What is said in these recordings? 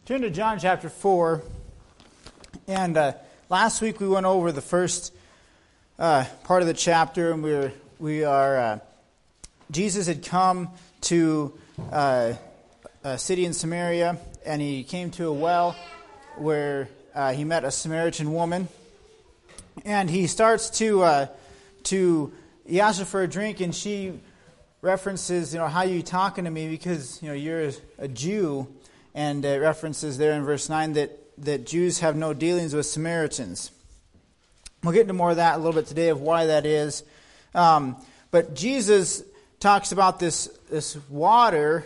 Turn to John chapter 4. And last week we went over the first part of the chapter, and Jesus had come to a city in Samaria, and he came to a well where he met a Samaritan woman, and he starts he asks her for a drink, and she references, how are you talking to me, because you're a Jew, and it references there in verse 9 that Jews have no dealings with Samaritans. We'll get into more of that a little bit today of why that is. But Jesus talks about this water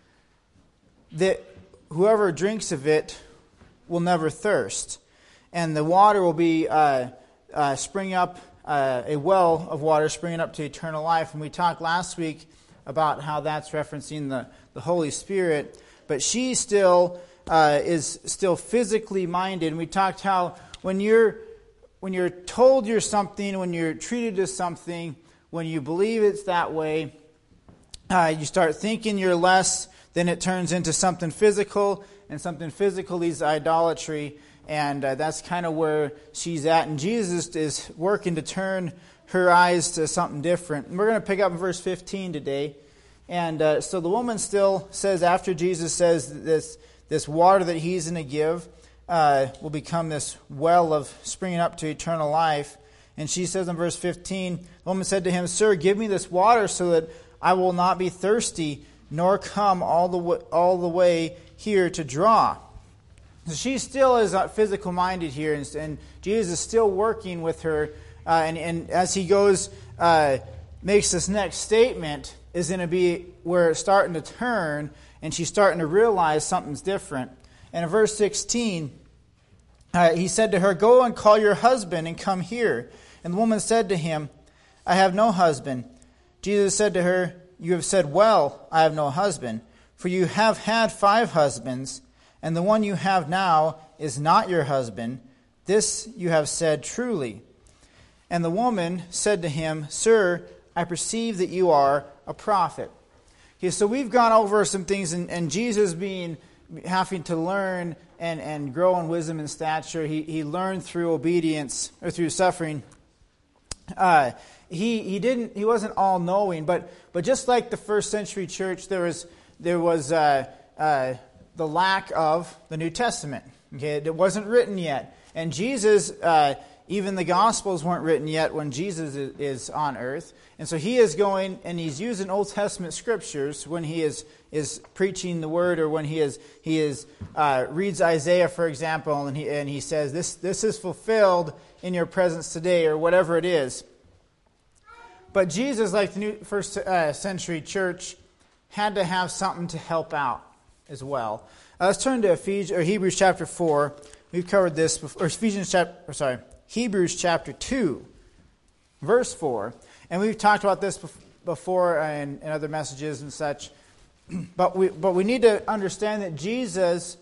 that whoever drinks of it will never thirst. And the water will be springing up, a well of water springing up to eternal life. And we talked last week about how that's referencing the Holy Spirit. But she still is still physically minded. And we talked how when you're told you're something, when you're treated as something, when you believe it's that way, you start thinking you're less, then it turns into something physical, and something physical leads to idolatry, and that's kind of where she's at. And Jesus is working to turn her eyes to something different. And we're going to pick up in verse 15 today. And so the woman still says, after Jesus says this water that he's going to give will become this well of springing up to eternal life. And she says in verse 15, the woman said to him, "Sir, give me this water so that I will not be thirsty, nor come all the way here to draw." So she still is physical minded here, and Jesus is still working with her. And as he goes, makes this next statement, is going to be where it's starting to turn, and she's starting to realize something's different. And in verse 16, he said to her, "Go and call your husband and come here." And the woman said to him, "I have no husband." Jesus said to her, "You have said well, I have no husband. For you have had 5 husbands, and the one you have now is not your husband. This you have said truly." And the woman said to him, "Sir, I perceive that you are a prophet." Okay, so we've gone over some things, and Jesus having to learn and grow in wisdom and stature. He learned through obedience, or through suffering. He wasn't all knowing, but just like the first century church, there was the lack of the New Testament. Okay, it wasn't written yet, and Jesus, even the Gospels weren't written yet when Jesus is on earth, and so he is going and he's using Old Testament scriptures when he is preaching the word, or when he reads Isaiah, for example, and he says this is fulfilled in your presence today, or whatever it is. But Jesus, like the first century church, had to have something to help out as well. Let's turn to Hebrews chapter 4. We've covered this before, Hebrews chapter 2, verse 4. And we've talked about this before in other messages and such. But we need to understand that Jesus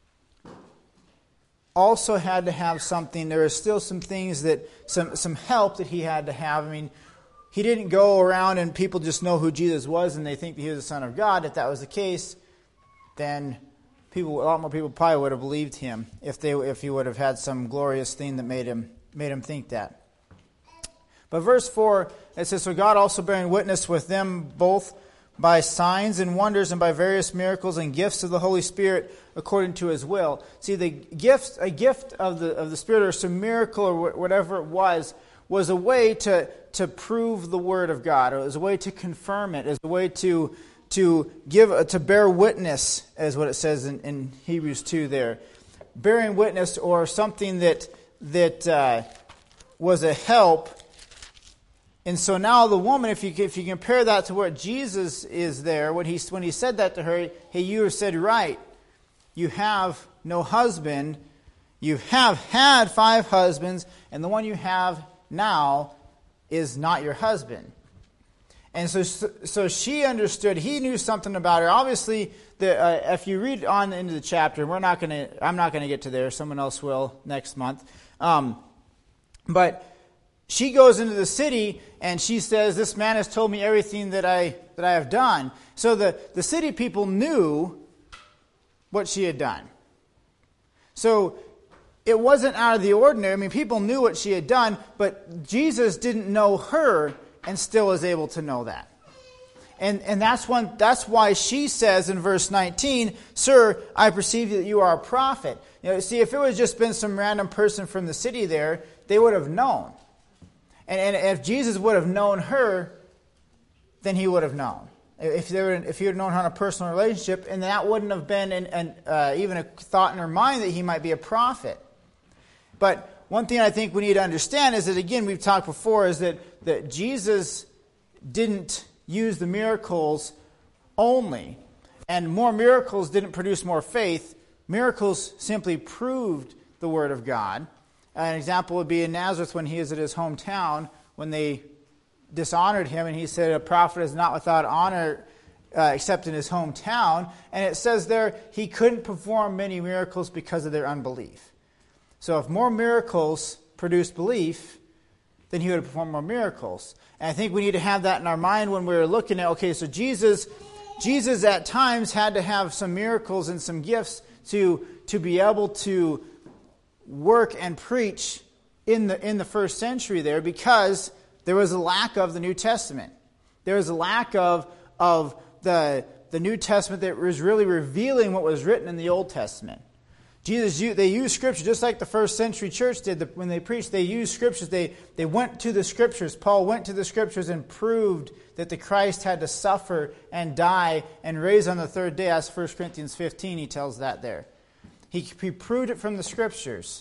also had to have something. There are still some things some help that he had to have. I mean, he didn't go around and people just know who Jesus was and they think that he was the Son of God. If that was the case, then a lot more people probably would have believed him if he would have had some glorious thing that made him think that. But verse 4, it says, "So God also bearing witness with them both by signs and wonders and by various miracles and gifts of the Holy Spirit according to his will." See, a gift of the Spirit, or some miracle, or whatever it was a way to prove the Word of God. It was a way to confirm it. It was a way to bear witness, as what it says in Hebrews 2 there. Bearing witness, or something that was a help. And so now the woman, if you compare that to what Jesus is there, when he said that to her, "Hey, you have said right. You have no husband. You have had 5 husbands, and the one you have now is not your husband." And so she understood. He knew something about her. Obviously, if you read on into the chapter, I'm not going to get to there. Someone else will next month. But she goes into the city and she says, "This man has told me everything that I have done." So the city people knew what she had done. So it wasn't out of the ordinary. I mean, people knew what she had done, but Jesus didn't know her and still is able to know that. And that's why she says in verse 19, "Sir, I perceive that you are a prophet." See, if it was just been some random person from the city there, they would have known. And if Jesus would have known her, then he would have known. If he had known her in a personal relationship, and that wouldn't have been even a thought in her mind that he might be a prophet. But one thing I think we need to understand is that, again, we've talked before, is that Jesus didn't use the miracles only. And more miracles didn't produce more faith. Miracles simply proved the Word of God. An example would be in Nazareth when he is at his hometown, when they dishonored him, and he said, "A prophet is not without honor except in his hometown." And it says there, he couldn't perform many miracles because of their unbelief. So if more miracles produced belief, then he would have performed more miracles. And I think we need to have that in our mind when we're looking at, okay, so Jesus at times had to have some miracles and some gifts to be able to work and preach in the first century there, because there was a lack of the New Testament. There was a lack of the New Testament that was really revealing what was written in the Old Testament. They used Scripture just like the first century church did. When they preached, they used Scriptures. They went to the Scriptures. Paul went to the Scriptures and proved that the Christ had to suffer and die and raise on the third day. As 1 Corinthians 15, he tells that there. He proved it from the Scriptures.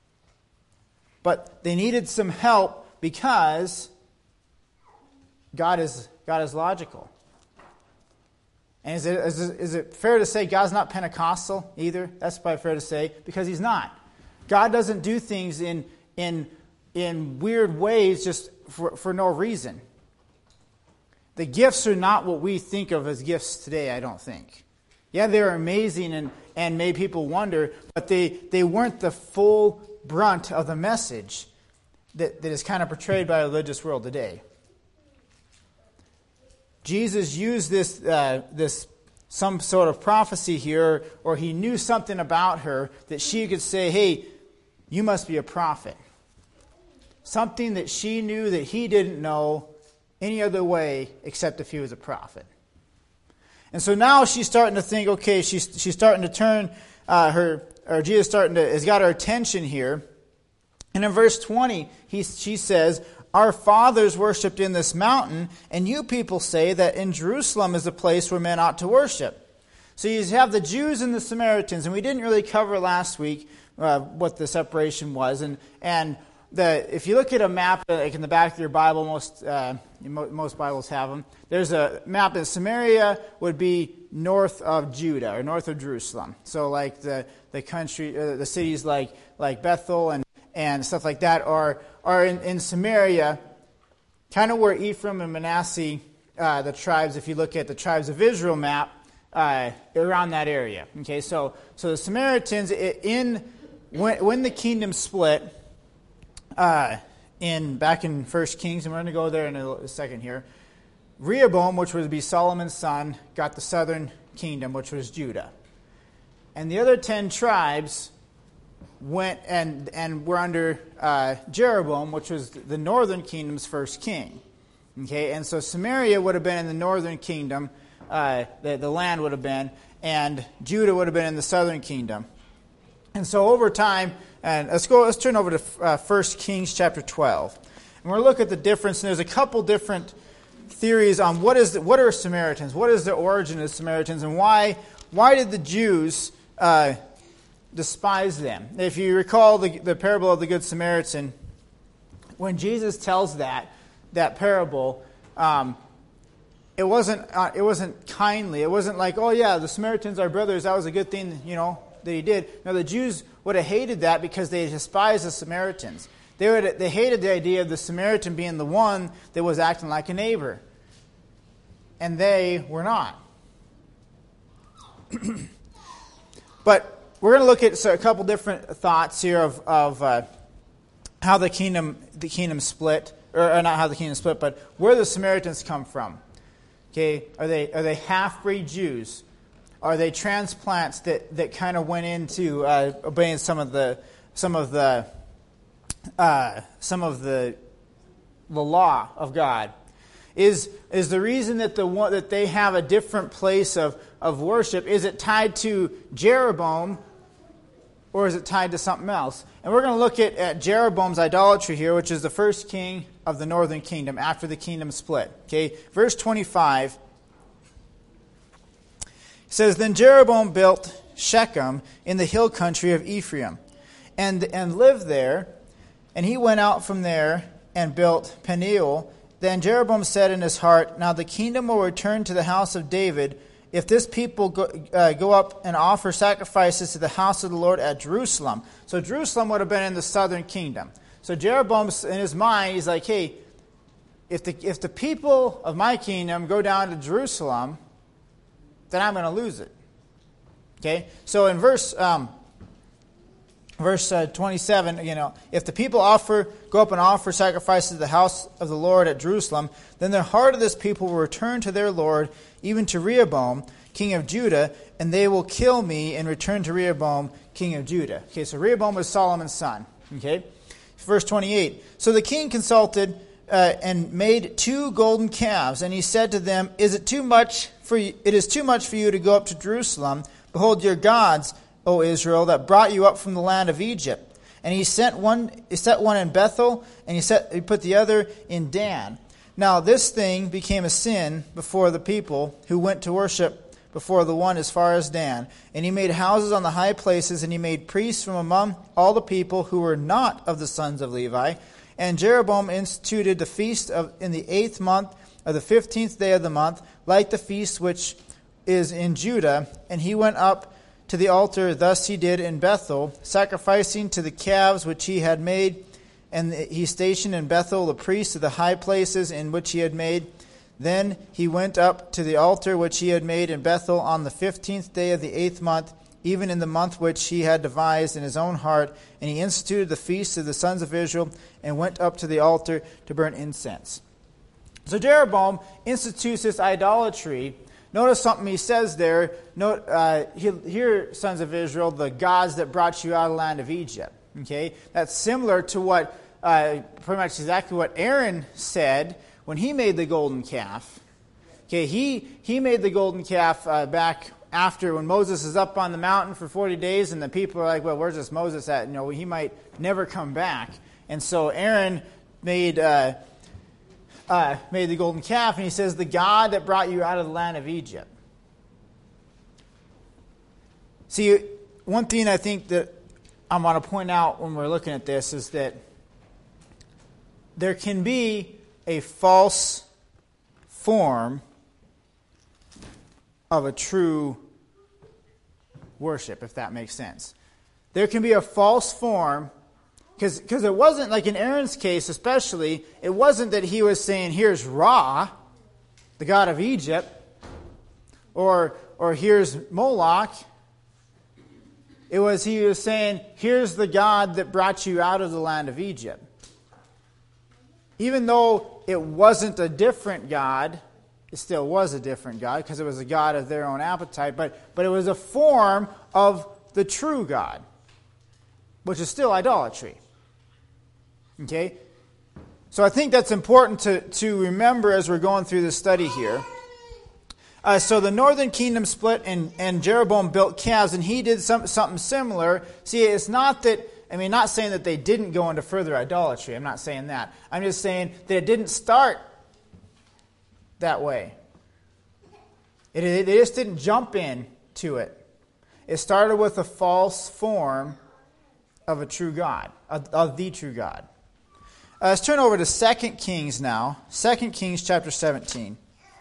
But they needed some help because God is logical. And is it fair to say God's not Pentecostal either? That's probably fair to say, because he's not. God doesn't do things in weird ways just for no reason. The gifts are not what we think of as gifts today, I don't think. Yeah, they're amazing and made people wonder, but they weren't the full brunt of the message that is kind of portrayed by the religious world today. Jesus used this some sort of prophecy here, or he knew something about her that she could say, "Hey, you must be a prophet." Something that she knew that he didn't know any other way except if he was a prophet. And so now she's starting to think, okay, she's starting to turn Jesus has got her attention here. And in verse 20, she says, "Our fathers worshipped in this mountain, and you people say that in Jerusalem is the place where men ought to worship." So you have the Jews and the Samaritans, and we didn't really cover last week what the separation was. And if you look at a map, like in the back of your Bible, most Bibles have them. There's a map that Samaria would be north of Judah or north of Jerusalem. So like the country, the cities like Bethel and stuff like that are in Samaria, kind of where Ephraim and Manasseh, the tribes, if you look at the tribes of Israel map, around that area. Okay, so the Samaritans, when the kingdom split, back in 1 Kings, and we're going to go there in a second here, Rehoboam, which would be Solomon's son, got the southern kingdom, which was Judah. And the other 10 tribes went and were under Jeroboam, which was the northern kingdom's first king. Okay, and so Samaria would have been in the northern kingdom, the land would have been, and Judah would have been in the southern kingdom. And so over time, and let's turn over to 1 Kings chapter 12. And we'll look at the difference, and there's a couple different theories on what are Samaritans, what is the origin of Samaritans, and why did the Jews despise them. If you recall the parable of the Good Samaritan, when Jesus tells that parable, it wasn't kindly. It wasn't like, oh yeah, the Samaritans are brothers. That was a good thing, that he did. No, the Jews would have hated that because they despised the Samaritans. They hated the idea of the Samaritan being the one that was acting like a neighbor, and they were not. But we're going to look at a couple different thoughts here of how the kingdom split, or not how the kingdom split, but where the Samaritans come from. Okay, are they half-breed Jews? are they transplants that kind of went into obeying some of the law of God? Is the reason that that they have a different place of worship, is it tied to Jeroboam, or is it tied to something else? And we're going to look at Jeroboam's idolatry here, which is the first king of the northern kingdom after the kingdom split. Okay, verse 25 says, "Then Jeroboam built Shechem in the hill country of Ephraim, and lived there. And he went out from there and built Peniel. Then Jeroboam said in his heart, Now the kingdom will return to the house of David, if this people go up and offer sacrifices to the house of the Lord at Jerusalem." So Jerusalem would have been in the southern kingdom. So Jeroboam, in his mind, he's like, hey, if the people of my kingdom go down to Jerusalem, then I'm going to lose it. Okay? So in verse 27, if the people go up and offer sacrifices to the house of the Lord at Jerusalem, then the heart of this people will return to their Lord, even to Rehoboam, king of Judah, and they will kill me and return to Rehoboam, king of Judah. Okay, so Rehoboam was Solomon's son. Okay, verse 28. So the king consulted and made 2 golden calves, and he said to them, It is too much for you to go up to Jerusalem. Behold, your gods, O Israel, that brought you up from the land of Egypt. And he set one in Bethel, and he put the other in Dan. Now this thing became a sin before the people who went to worship before the one as far as Dan. And he made houses on the high places, and he made priests from among all the people who were not of the sons of Levi. And Jeroboam instituted the feast in the 8th month of the 15th day of the month, like the feast which is in Judah. And he went up to the altar, thus he did in Bethel, sacrificing to the calves which he had made. And he stationed in Bethel the priests of the high places in which he had made. Then he went up to the altar which he had made in Bethel on the 15th day of the 8th month, even in the month which he had devised in his own heart. And he instituted the feast of the sons of Israel, and went up to the altar to burn incense. So Jeroboam institutes this idolatry. Notice something he says there. Here, sons of Israel, the gods that brought you out of the land of Egypt. Okay, that's similar to what, pretty much exactly what Aaron said when he made the golden calf. Okay, he made the golden calf back after when Moses is up on the mountain for 40 days, and the people are like, well, where's this Moses at? He might never come back. And so Aaron made the golden calf, and he says, the God that brought you out of the land of Egypt. See, one thing I think that I want to point out when we're looking at this is that there can be a false form of a true worship, if that makes sense. There can be a false form, because it wasn't, like in Aaron's case especially, it wasn't that he was saying, here's Ra, the god of Egypt, or here's Moloch. He was saying, here's the God that brought you out of the land of Egypt. Even though it wasn't a different God, it still was a different God, because it was a God of their own appetite, but it was a form of the true God, which is still idolatry. Okay? So I think that's important to remember as we're going through this study here. So the northern kingdom split, and Jeroboam built calves, and he did something similar. See, it's not that, not saying that they didn't go into further idolatry. I'm not saying that. I'm just saying that it didn't start that way. They just didn't jump into it. It started with a false form of a true God, of the true God. Let's turn over to 2 Kings now. 2 Kings chapter 17.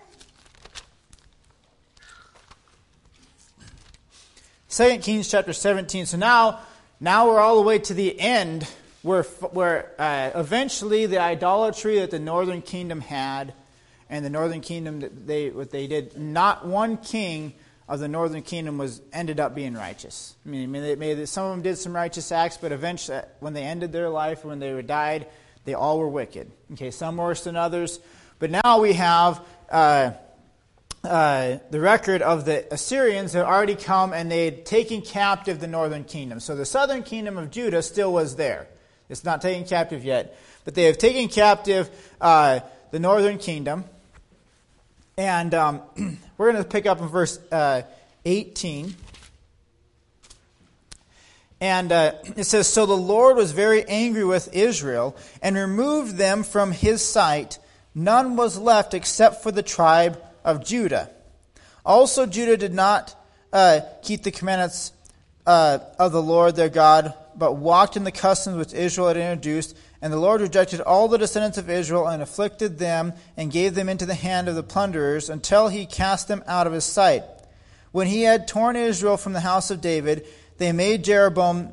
2 Kings chapter 17. So now we're all the way to the end where eventually the idolatry that the northern kingdom had, and the northern kingdom what they did, not one king of the northern kingdom ended up being righteous. Some of them did some righteous acts, but eventually when they ended their life, when they died, they all were wicked. Okay, some worse than others. But now we have the record of the Assyrians had already come and they had taken captive the northern kingdom. So the southern kingdom of Judah still was there. It's not taken captive yet. But they have taken captive the northern kingdom. And we're going to pick up in verse 18. And it says, "So the Lord was very angry with Israel and removed them from his sight. None was left except for the tribe of Judah. Also Judah did not keep the commandments of the Lord their God, but walked in the customs which Israel had introduced. And the Lord rejected all the descendants of Israel and afflicted them and gave them into the hand of the plunderers until he cast them out of his sight. When he had torn Israel from the house of David, they made Jeroboam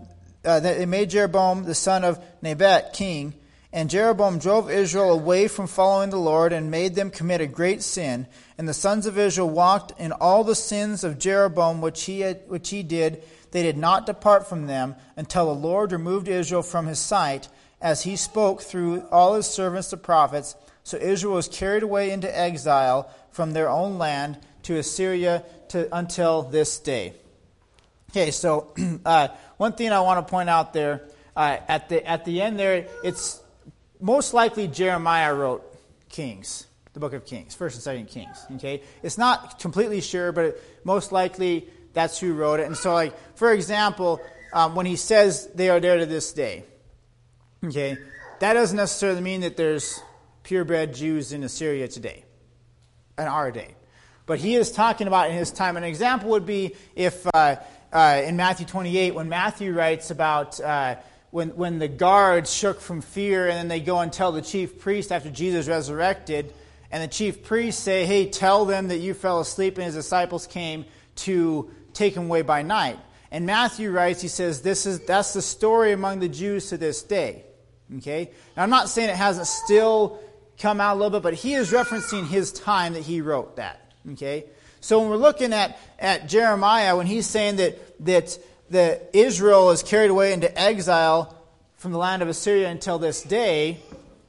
the son of Nebat king. And Jeroboam drove Israel away from following the Lord and made them commit a great sin. And the sons of Israel walked in all the sins of Jeroboam which he did. They did not depart from them until the Lord removed Israel from his sight, as he spoke through all his servants the prophets. So Israel was carried away into exile from their own land to Assyria until this day." Okay, so one thing I want to point out there, at the end there, it's most likely Jeremiah wrote Kings, the book of Kings, 1st and 2nd Kings. Okay, it's not completely sure, but most likely that's who wrote it. And so, like, for example, when he says they are there to this day, okay, that doesn't necessarily mean that there's purebred Jews in Assyria today, in our day. But he is talking about in his time. An example would be if in Matthew 28, when Matthew writes about when the guards shook from fear, and then they go and tell the chief priest after Jesus resurrected, and the chief priests say, "Hey, tell them that you fell asleep and his disciples came to take him away by night." And Matthew writes, he says, that's the story among the Jews to this day. Okay? Now, I'm not saying it hasn't still come out a little bit, but he is referencing his time that he wrote that. Okay? So when we're looking at Jeremiah, when he's saying that Israel is carried away into exile from the land of Assyria until this day,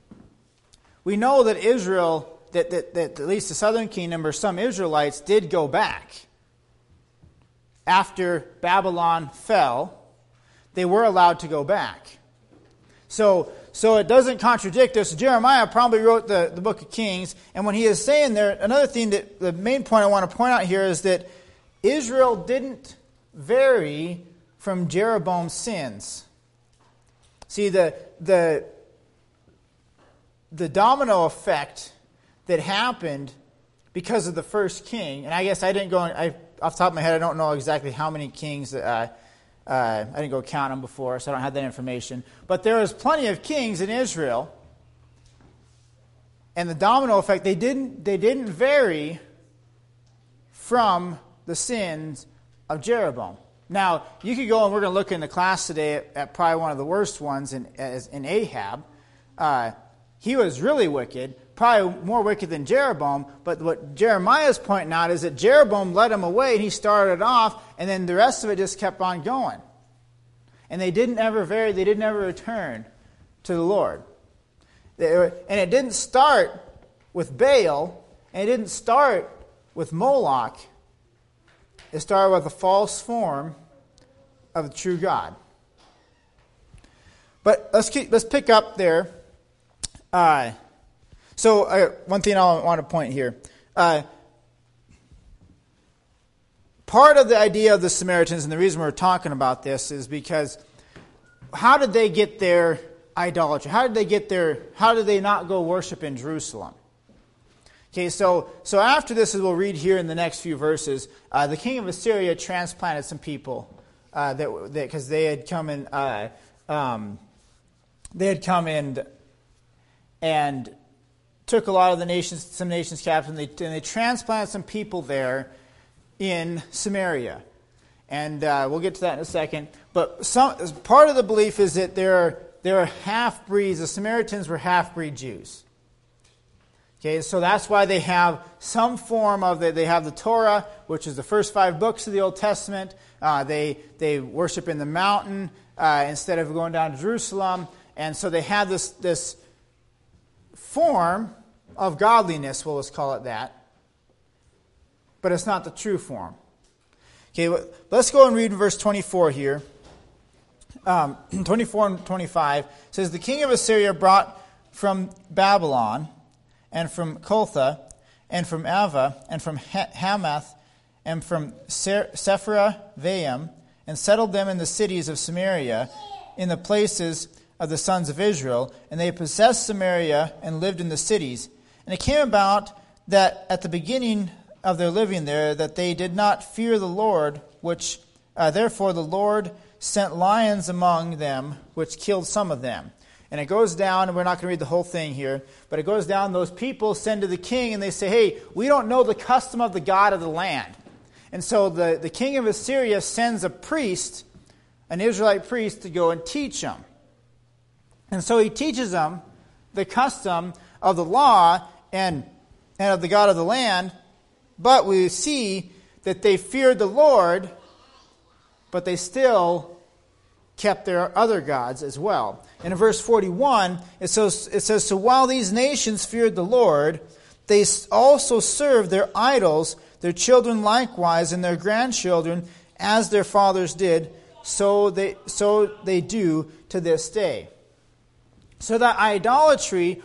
we know that Israel, that at least the southern kingdom or some Israelites did go back. After Babylon fell, they were allowed to go back. So it doesn't contradict us. Jeremiah probably wrote the book of Kings, and when he is saying there, another thing that the main point I want to point out here is that Israel didn't vary from Jeroboam's sins. See, the domino effect that happened because of the first king, and I guess I didn't go, off the top of my head, I don't know exactly how many kings, I didn't go count them before, so I don't have that information. But there was plenty of kings in Israel, and the domino effect, they didn't vary from the sins of Jeroboam. Now, you could go, and we're going to look in the class today at probably one of the worst ones in Ahab. He was really wicked, probably more wicked than Jeroboam, but what Jeremiah is pointing out is that Jeroboam led him away, and he started off, and then the rest of it just kept on going. And they didn't ever vary, they didn't ever return to the Lord. And it didn't start with Baal, and it didn't start with Moloch. It started with a false form of the true God. But let's pick up there. So one thing I want to point here. Part of the idea of the Samaritans, and the reason we're talking about this, is because how did they get their idolatry? How did they not go worship in Jerusalem? Okay, so after this, as we'll read here in the next few verses, the king of Assyria transplanted some people because they had come in. And took a lot of some nations captive, and they transplanted some people there in Samaria. And we'll get to that in a second. But part of the belief is that there are half-breeds. The Samaritans were half-breed Jews. Okay, so that's why they have some form of they have the Torah, which is the first 5 books of the Old Testament. They worship in the mountain instead of going down to Jerusalem. And so they have this form of godliness, we'll just call it that. but it's not the true form. Okay, let's go and read verse 24 here. 24 and 25 says, "The king of Assyria brought from Babylon, and from Coltha, and from Ava, and from Hamath, and from Sepharvaim, and settled them in the cities of Samaria, in the places of the sons of Israel, and they possessed Samaria and lived in the cities. And it came about that at the beginning of their living there, that they did not fear the Lord, which therefore the Lord sent lions among them, which killed some of them." And it goes down, and we're not going to read the whole thing here, but it goes down, those people send to the king, and they say, "Hey, we don't know the custom of the God of the land." And so the king of Assyria sends a priest, an Israelite priest, to go and teach them. And so he teaches them the custom of the law and of the God of the land, but we see that they feared the Lord, but they still kept their other gods as well. And in verse 41, it says, "So while these nations feared the Lord, they also served their idols, their children likewise, and their grandchildren, as their fathers did, so they do to this day." So that idolatry,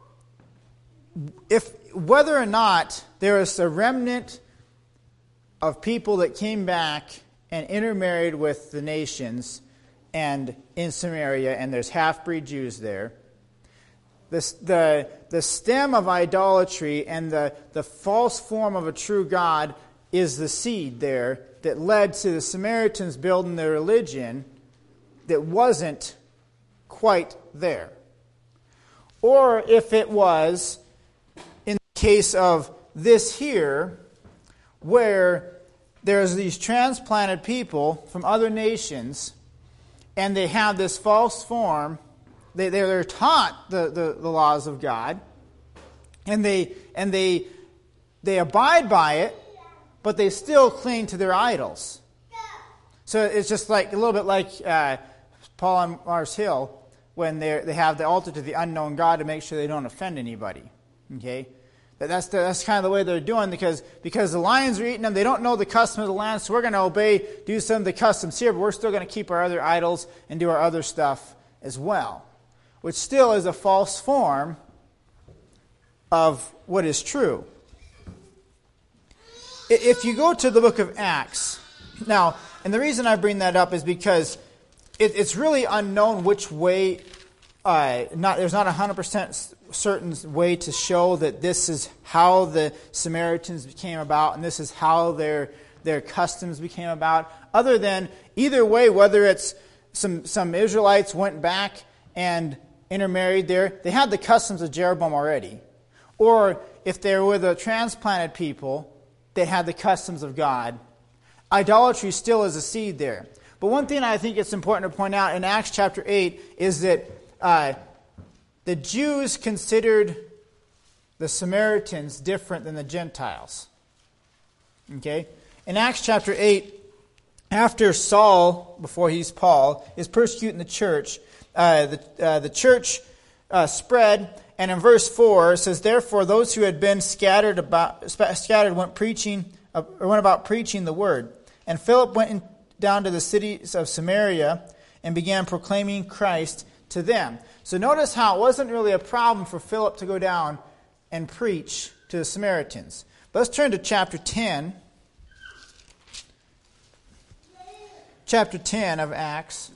whether or not there is a remnant of people that came back and intermarried with the nations and in Samaria, and there's half-breed Jews there, the stem of idolatry and the false form of a true God is the seed there that led to the Samaritans building their religion that wasn't quite there. Or if it was, in the case of this here, where there's these transplanted people from other nations, and they have this false form, they're taught the laws of God, and they abide by it, but they still cling to their idols. So it's just like a little bit like Paul on Mars Hill, when they have the altar to the unknown God to make sure they don't offend anybody. Okay, that's kind of the way they're doing, because the lions are eating them. They don't know the custom of the land, so we're going to obey, do some of the customs here, but we're still going to keep our other idols and do our other stuff as well, which still is a false form of what is true. If you go to the book of Acts, now, and the reason I bring that up is because it's really unknown which way, there's not 100% certain way to show that this is how the Samaritans became about and this is how their customs became about, other than either way, whether it's some Israelites went back and intermarried there, they had the customs of Jeroboam already, or if they were the transplanted people, they had the customs of God. Idolatry still is a seed there. But one thing I think it's important to point out in Acts chapter 8 is that the Jews considered the Samaritans different than the Gentiles. Okay? In Acts chapter 8, after Saul, before he's Paul, is persecuting the church, the church spread, and in verse 4 it says, "Therefore those who had been scattered went about preaching the word. And Philip went down to the cities of Samaria and began proclaiming Christ to them." So notice how it wasn't really a problem for Philip to go down and preach to the Samaritans. But let's turn to chapter 10. Chapter 10 of Acts.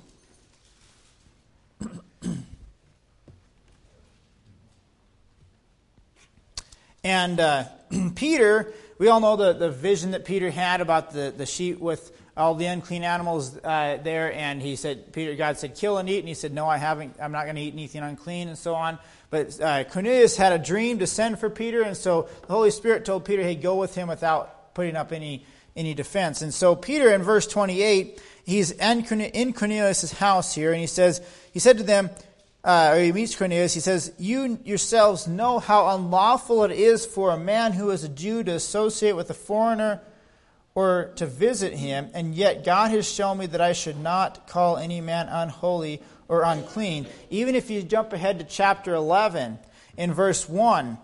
And Peter, we all know the vision that Peter had about the sheep with all the unclean animals there, and God said, "Kill and eat," and he said, "No, I haven't. I'm not going to eat anything unclean," and so on. But Cornelius had a dream to send for Peter, and so the Holy Spirit told Peter, "Hey, go with him," without putting up any defense. And so Peter, in verse 28, he's in Cornelius' house here, and he said to them, or he meets Cornelius, he says, "You yourselves know how unlawful it is for a man who is a Jew to associate with a foreigner or to visit him, and yet God has shown me that I should not call any man unholy or unclean." Even if you jump ahead to chapter 11, in verse 1,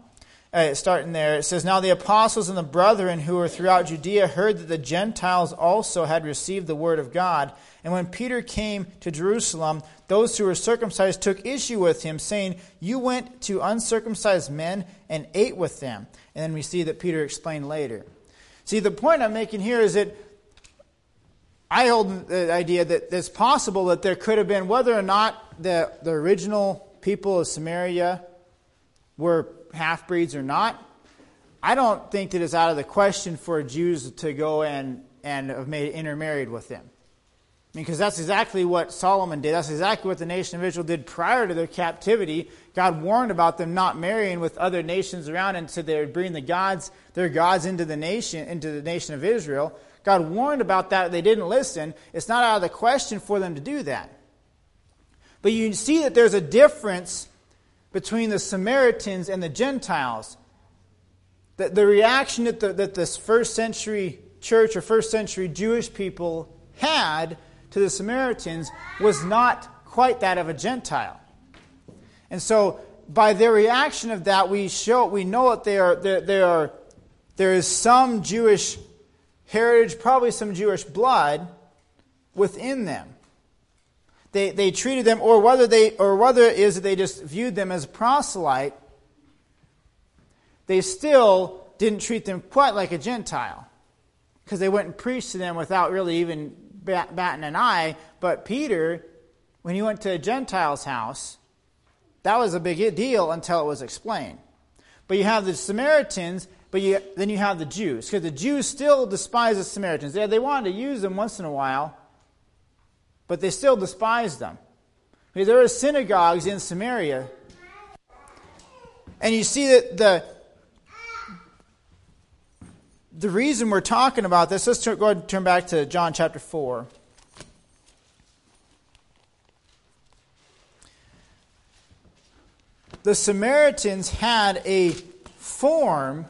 Starting there, it says, "Now the apostles and the brethren who were throughout Judea heard that the Gentiles also had received the word of God. And when Peter came to Jerusalem, those who were circumcised took issue with him, saying, 'You went to uncircumcised men and ate with them.'" And then we see that Peter explained later. See, the point I'm making here is that I hold the idea that it's possible that there could have been, whether or not the original people of Samaria were half-breeds or not, I don't think that it's out of the question for Jews to go and have intermarried with them. Because that's exactly what Solomon did. That's exactly what the nation of Israel did prior to their captivity. God warned about them not marrying with other nations around, and so they would bring their gods into the nation of Israel. God warned about that. They didn't listen. It's not out of the question for them to do that. But you see that there's a difference between the Samaritans and the Gentiles. The reaction that this first century church or first century Jewish people had to the Samaritans was not quite that of a Gentile. And so by their reaction of that, we know that there is some Jewish heritage, probably some Jewish blood within them. They treated them, or whether it is that they just viewed them as a proselyte, they still didn't treat them quite like a Gentile, because they went and preached to them without really even batting an eye. But Peter, when he went to a Gentile's house, that was a big deal until it was explained. But you have the Samaritans, but then you have the Jews, because the Jews still despise the Samaritans. They wanted to use them once in a while, but they still despised them. I mean, there are synagogues in Samaria. And you see that the reason we're talking about this, let's go ahead and turn back to John chapter 4. The Samaritans had a form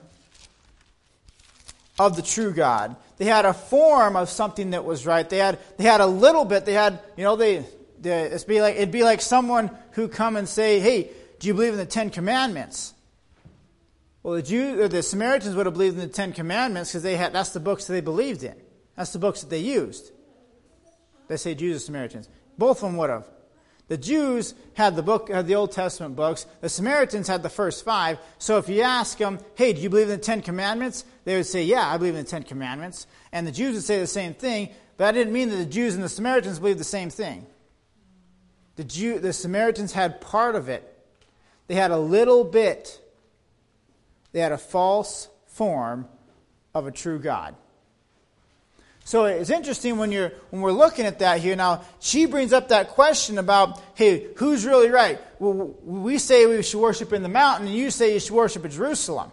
of the true God. They had a form of something that was right. They had a little bit. They had, it'd be like someone who come and say, "Hey, do you believe in the Ten Commandments?" Well, the Samaritans would have believed in the Ten Commandments because that's the books that they believed in. That's the books that they used. They say Jews or Samaritans. Both of them would have. The Jews had the Old Testament books. The Samaritans had the first 5. So if you ask them, "Hey, do you believe in the Ten Commandments?" They would say, "Yeah, I believe in the Ten Commandments." And the Jews would say the same thing, but that didn't mean that the Jews and the Samaritans believed the same thing. The Samaritans had part of it. They had a little bit. They had a false form of a true God. So it's interesting when we're looking at that here. Now, she brings up that question about, hey, who's really right? Well, we say we should worship in the mountain, and you say you should worship in Jerusalem.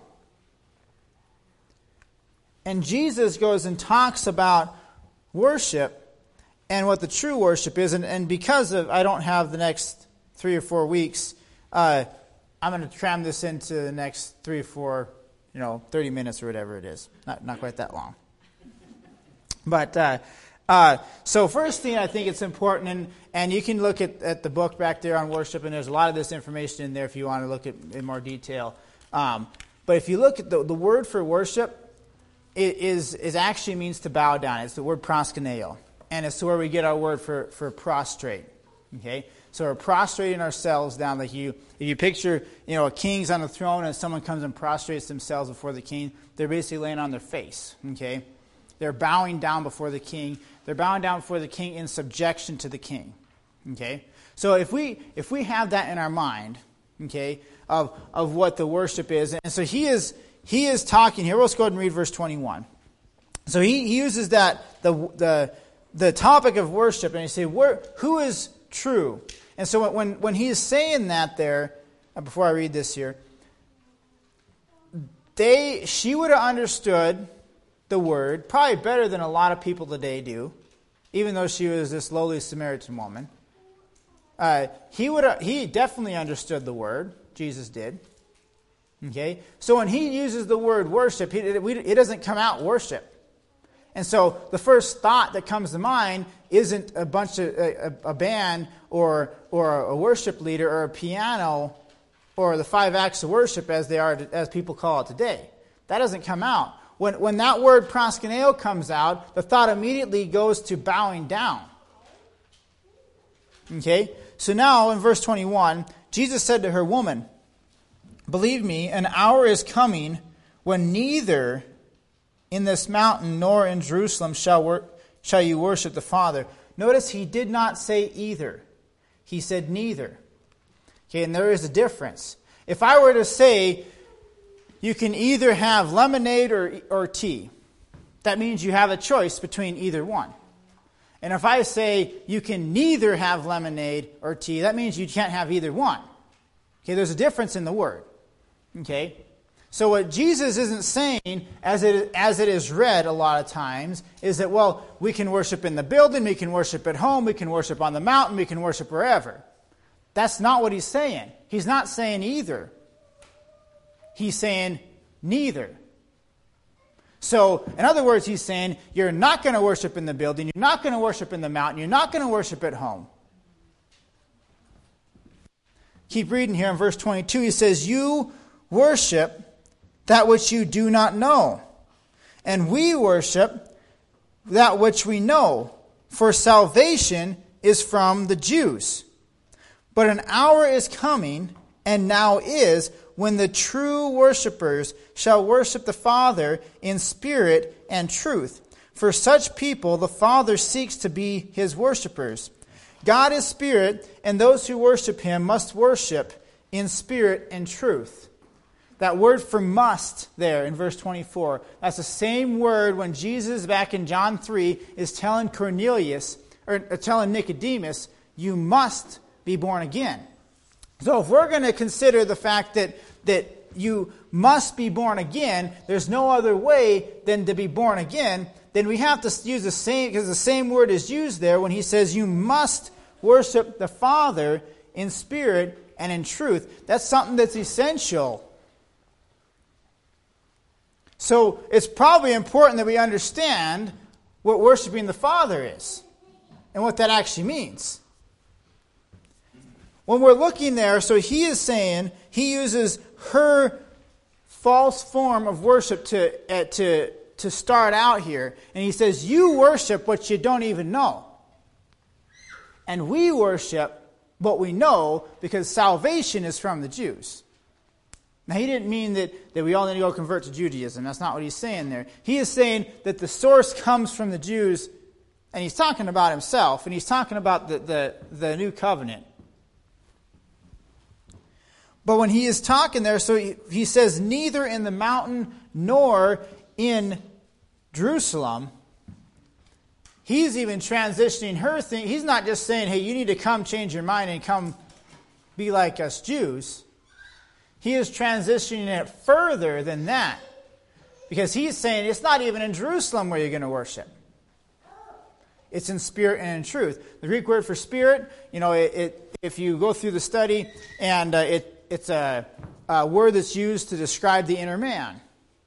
And Jesus goes and talks about worship and what the true worship is. And because I don't have the next 3 or 4 weeks, I'm going to cram this into the next 3 or 4, 30 minutes or whatever it is. Not quite that long. But so first thing, I think it's important, and you can look at the book back there on worship, and there's a lot of this information in there if you want to look at in more detail. But if you look at the word for worship, it actually means to bow down. It's the word proskuneo, and it's where we get our word for prostrate. Okay, so we're prostrating ourselves down. Like if you picture, a king's on the throne, and someone comes and prostrates themselves before the king, they're basically laying on their face. Okay. They're bowing down before the king. They're bowing down before the king in subjection to the king. Okay? So if we have that in our mind, okay, of what the worship is, and so he is talking here. Let's go ahead and read verse 21. So he uses that the topic of worship, and he say, who is true? And so when he is saying that there, before I read this here, she would have understood the word probably better than a lot of people today do, even though she was this lowly Samaritan woman. He definitely understood the word. Jesus did. Okay, so when he uses the word worship, it doesn't come out worship. And so the first thought that comes to mind isn't a bunch of a band or a worship leader or a piano or the 5 acts of worship as people call it today. That doesn't come out. When that word proskuneo comes out, the thought immediately goes to bowing down. Okay? So now in verse 21, Jesus said to her, "Woman, believe me, an hour is coming when neither in this mountain nor in Jerusalem shall you worship the Father." Notice he did not say either. He said neither. Okay, and there is a difference. If I were to say, you can either have lemonade or tea, that means you have a choice between either one. And if I say you can neither have lemonade or tea, that means you can't have either one. Okay, there's a difference in the word. Okay? So what Jesus isn't saying, as it is read a lot of times, is that, well, we can worship in the building, we can worship at home, we can worship on the mountain, we can worship wherever. That's not what he's saying. He's not saying either. He's saying neither. So, in other words, he's saying, you're not going to worship in the building, you're not going to worship in the mountain, you're not going to worship at home. Keep reading here in verse 22. He says, "You worship that which you do not know, and we worship that which we know, for salvation is from the Jews. But an hour is coming, and now is, when the true worshipers shall worship the Father in spirit and truth. For such people the Father seeks to be his worshipers. God is spirit, and those who worship him must worship in spirit and truth." That word for must there in verse 24, that's the same word when Jesus back in John 3 is telling Cornelius, or telling Nicodemus, you must be born again. So if we're going to consider the fact that you must be born again, there's no other way than to be born again, then we have to use the same, because the same word is used there when he says you must worship the Father in spirit and in truth. That's something that's essential. So it's probably important that we understand what worshiping the Father is and what that actually means. When we're looking there, so he is saying, he uses her false form of worship to start out here. And he says, you worship what you don't even know. And we worship what we know because salvation is from the Jews. Now, he didn't mean that we all need to go convert to Judaism. That's not what he's saying there. He is saying that the source comes from the Jews, and he's talking about himself, and he's talking about the new covenant. But when he is talking there, so he says, neither in the mountain nor in Jerusalem. He's even transitioning her thing. He's not just saying, hey, you need to come change your mind and come be like us Jews. He is transitioning it further than that. Because he's saying it's not even in Jerusalem where you're going to worship. It's in spirit and in truth. The Greek word for spirit, if you go through the study, and it's a word that's used to describe the inner man.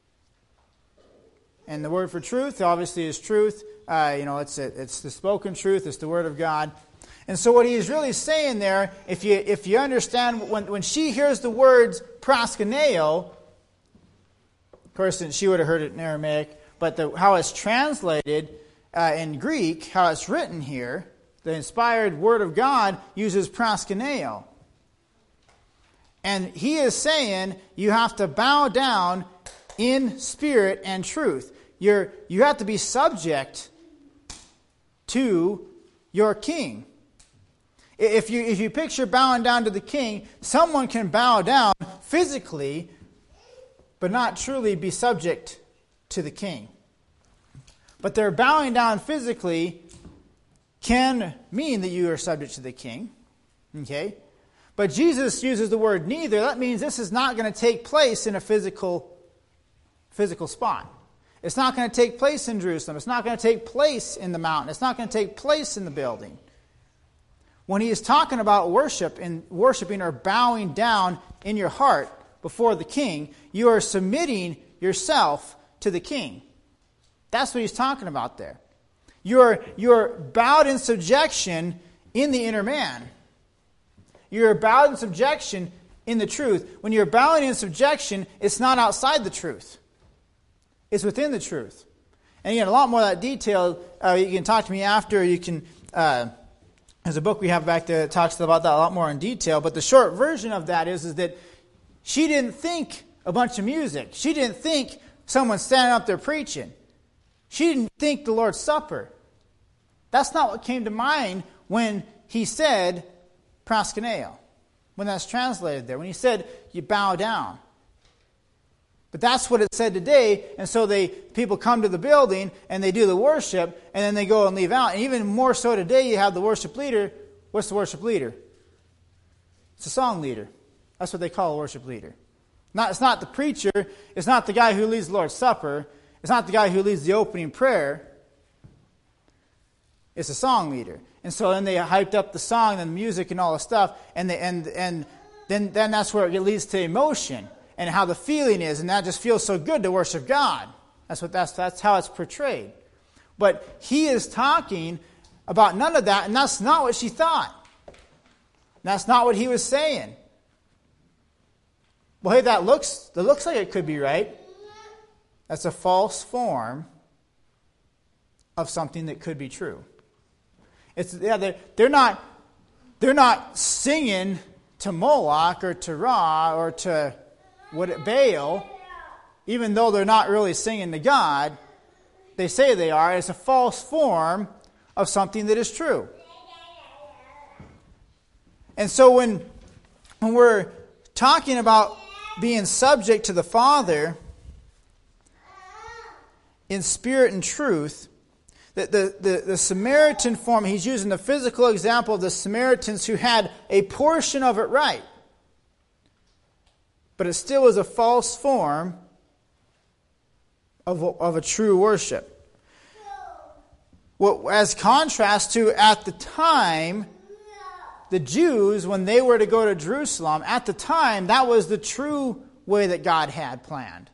And the word for truth, obviously, is truth. It's the spoken truth. It's the word of God. And so what he is really saying there, if you understand, when she hears the words proskuneo, of course, she would have heard it in Aramaic, but how it's translated in Greek, how it's written here, the inspired word of God uses proskuneo. And he is saying you have to bow down in spirit and truth. You have to be subject to your king. If you picture bowing down to the king, someone can bow down physically, but not truly be subject to the king. But their bowing down physically can mean that you are subject to the king. Okay? But Jesus uses the word neither. That means this is not going to take place in a physical spot. It's not going to take place in Jerusalem. It's not going to take place in the mountain. It's not going to take place in the building. When he is talking about worship and worshiping or bowing down in your heart before the king, you are submitting yourself to the king. That's what he's talking about there. You're bowed in subjection in the inner man. You're bowed in subjection in the truth. When you're bowing in subjection, it's not outside the truth. It's within the truth. And again, a lot more of that detail, you can talk to me after. You can, there's a book we have back there that talks about that a lot more in detail. But the short version of that is that she didn't think a bunch of music. She didn't think someone standing up there preaching. She didn't think the Lord's Supper. That's not what came to mind when he said proskuneo, when that's translated there. When he said, you bow down. But that's what it said today, and so people come to the building, and they do the worship, and then they go and leave out. And even more so today, you have the worship leader. What's the worship leader? It's a song leader. That's what they call a worship leader. It's not the preacher. It's not the guy who leads the Lord's Supper. It's not the guy who leads the opening prayer. It's a song leader. And so then they hyped up the song and the music and all the stuff, and then that's where it leads to emotion and how the feeling is, and that just feels so good to worship God. That's how it's portrayed. But he is talking about none of that, and that's not what she thought. That's not what he was saying. Well, hey, that looks like it could be right. That's a false form of something that could be true. They're not singing to Moloch or to Ra or to Baal, even though they're not really singing to God. They say they are. It's a false form of something that is true. And so when we're talking about being subject to the Father in spirit and truth, the Samaritan form, he's using the physical example of the Samaritans who had a portion of it right. But it still is a false form of a true worship. Well, as contrast to at the time, the Jews, when they were to go to Jerusalem, at the time, that was the true way that God had planned.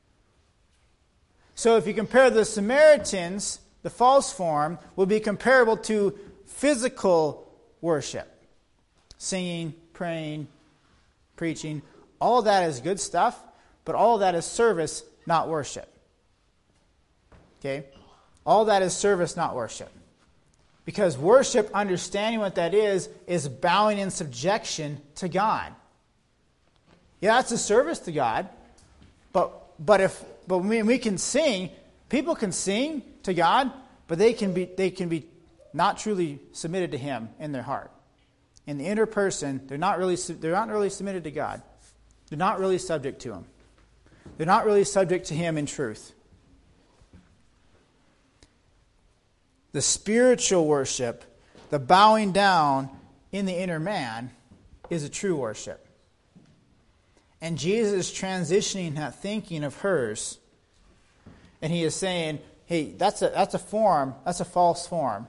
So if you compare the Samaritans, the false form would be comparable to physical worship. Singing, praying, preaching. All of that is good stuff, but all of that is service, not worship. Okay? All that is service, not worship. Because worship, understanding what that is bowing in subjection to God. Yeah, that's a service to God. But we can sing, people can sing to God, but they can be not truly submitted to Him in their heart. In the inner person, they're not really submitted to God. They're not really subject to Him. They're not really subject to Him in truth. The spiritual worship, the bowing down in the inner man, is a true worship. And Jesus is transitioning that thinking of hers. And He is saying, hey, that's a form, that's a false form.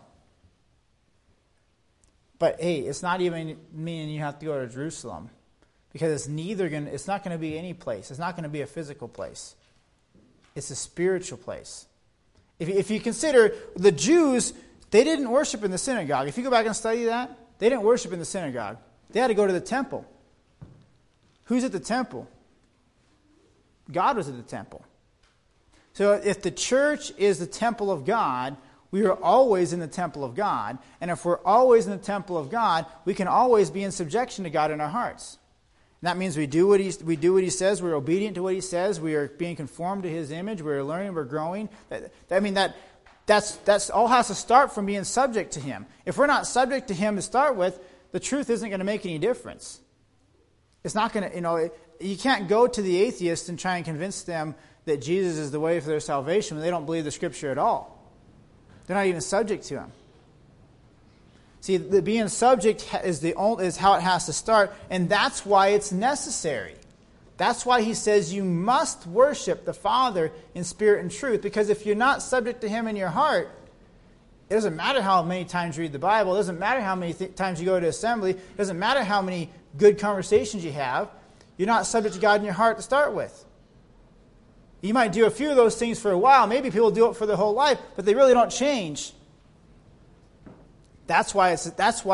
But hey, it's not even meaning you have to go to Jerusalem. Because it's not going to be any place. It's not going to be a physical place. It's a spiritual place. If you consider the Jews, they didn't worship in the synagogue. If you go back and study that, they didn't worship in the synagogue. They had to go to the temple. Who's at the temple? God was at the temple. So if the church is the temple of God, we are always in the temple of God. And if we're always in the temple of God, we can always be in subjection to God in our hearts. And that means we do what He says. We're obedient to what He says. We are being conformed to His image. We're learning. We're growing. That's all has to start from being subject to Him. If we're not subject to Him to start with, the truth isn't going to make any difference. It's not going to, you can't go to the atheist and try and convince them that Jesus is the way for their salvation when they don't believe the Scripture at all. They're not even subject to Him. See, the being subject is how it has to start, and that's why it's necessary. That's why He says you must worship the Father in spirit and truth, because if you're not subject to Him in your heart, it doesn't matter how many times you read the Bible, it doesn't matter how many times you go to assembly, it doesn't matter how many good conversations you have, you're not subject to God in your heart to start with. You might do a few of those things for a while, maybe people do it for their whole life, but they really don't change. That's why it's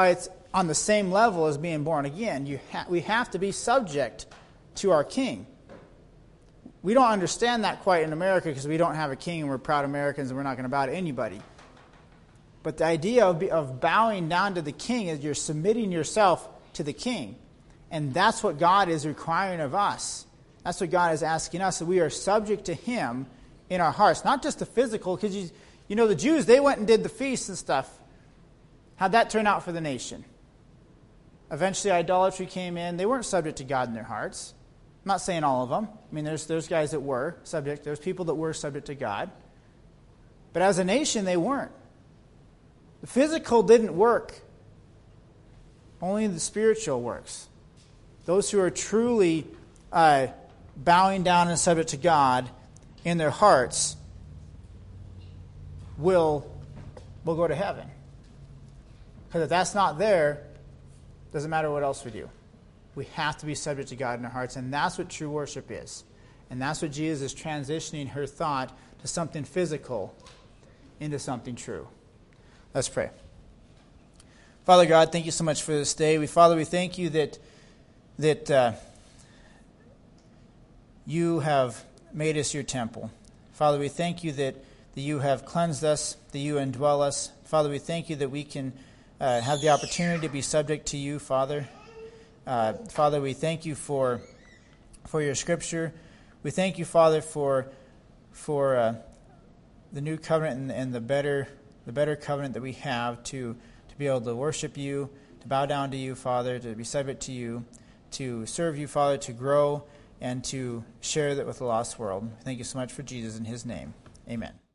on the same level as being born again. We have to be subject to our king. We don't understand that quite in America because we don't have a king and we're proud Americans and we're not going to bow to anybody. But the idea of bowing down to the king is you're submitting yourself to the king. And that's what God is requiring of us. That's what God is asking us, that we are subject to him in our hearts. Not just the physical, because you know the Jews, they went and did the feasts and stuff. How'd that turn out for the nation? Eventually idolatry came in. They weren't subject to God in their hearts. I'm not saying all of them. I mean, there's guys that were subject. There's people that were subject to God. But as a nation, they weren't. The physical didn't work. Only the spiritual works. Those who are truly bowing down and subject to God in their hearts will go to heaven. Because if that's not there, it doesn't matter what else we do. We have to be subject to God in our hearts, and that's what true worship is. And that's what Jesus is transitioning her thought to something physical into something true. Let's pray. Father God, thank you so much for this day. Father, we thank you that you have made us your temple. Father, we thank you that you have cleansed us, that you indwell us. Father, we thank you that we can have the opportunity to be subject to you, Father. Father, we thank you for your Scripture. We thank you, Father, for the new covenant and the better covenant that we have to be able to worship you, to bow down to you, Father, to be subject to you, to serve you, Father, to grow and to share that with the lost world. Thank you so much for Jesus in his name. Amen.